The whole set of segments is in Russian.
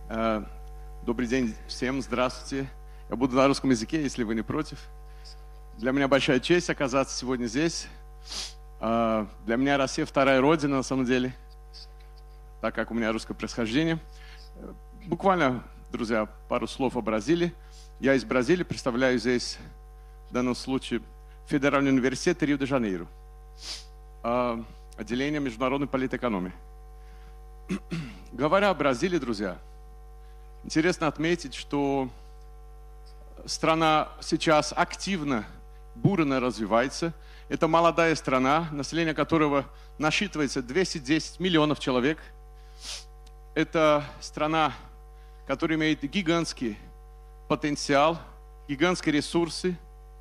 Э, Добрый день всем, здравствуйте. Я буду на русском языке, если вы не против. Для меня большая честь оказаться сегодня здесь. Для меня Россия вторая родина, на самом деле, так как у меня русское происхождение. Буквально, друзья, пару слов о Бразилии. Я из Бразилии, представляю здесь, в данном случае, Федеральный университет Рио-де-Жанейро, отделение международной политэкономии. Говоря о Бразилии, друзья, интересно отметить, что страна сейчас активно, бурно развивается. Это молодая страна, население которого насчитывается 210 миллионов человек. Это страна, которая имеет гигантский потенциал, гигантские ресурсы.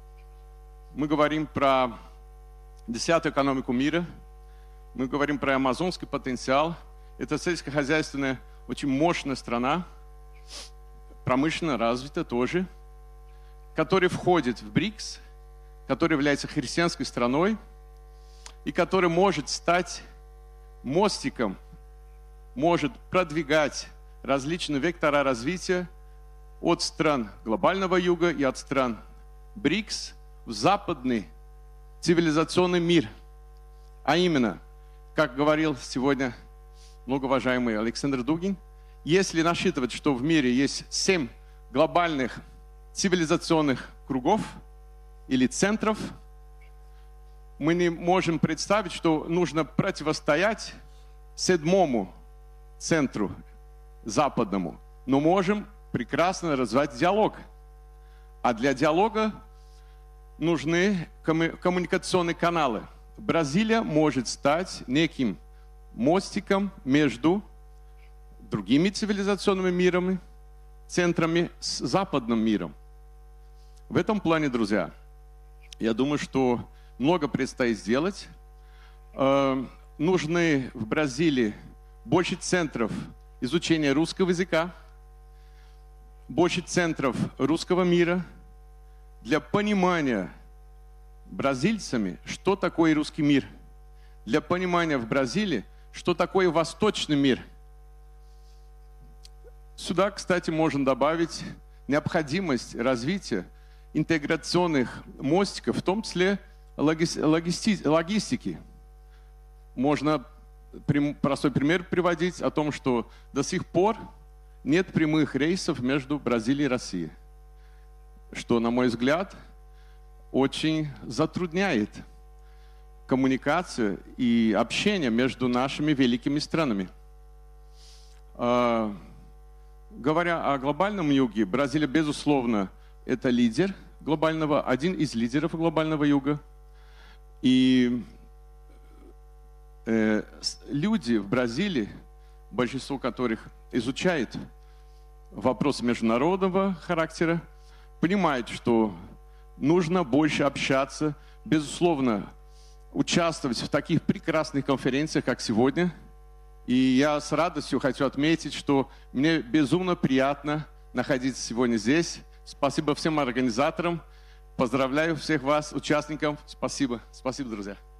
Мы говорим про 10-ю экономику мира, мы говорим про амазонский потенциал. Это сельскохозяйственная, очень мощная страна, промышленно развитая тоже, которая входит в БРИКС, которая является христианской страной и которая может стать мостиком, может продвигать различные вектора развития от стран глобального юга и от стран БРИКС в западный цивилизационный мир. А именно, как говорил сегодня многоуважаемый Александр Дугин, если насчитывать, что в мире есть 7 глобальных цивилизационных кругов или центров, мы не можем представить, что нужно противостоять 7-му центру западному, но можем прекрасно развивать диалог. А для диалога нужны коммуникационные каналы. Бразилия может стать неким мостиком между другими цивилизационными мирами, центрами с западным миром. В этом плане, друзья, я думаю, что много предстоит сделать. Нужны в Бразилии больше центров изучения русского языка, больше центров русского мира для понимания бразильцами, что такое русский мир, для понимания в Бразилии, что такое восточный мир. Сюда, кстати, можно добавить необходимость развития интеграционных мостиков, в том числе логистики. Можно простой пример приводить о том, что до сих пор нет прямых рейсов между Бразилией и Россией, что, на мой взгляд, очень затрудняет коммуникацию и общение между нашими великими странами. Говоря о глобальном юге, Бразилия, безусловно, это лидер глобального, один из лидеров глобального юга. И люди в Бразилии, большинство которых изучает вопросы международного характера, понимают, что нужно больше общаться, безусловно, участвовать в таких прекрасных конференциях, как сегодня. И я с радостью хочу отметить, что мне безумно приятно находиться сегодня здесь. Спасибо всем организаторам. Поздравляю всех вас, участников. Спасибо. Спасибо, друзья.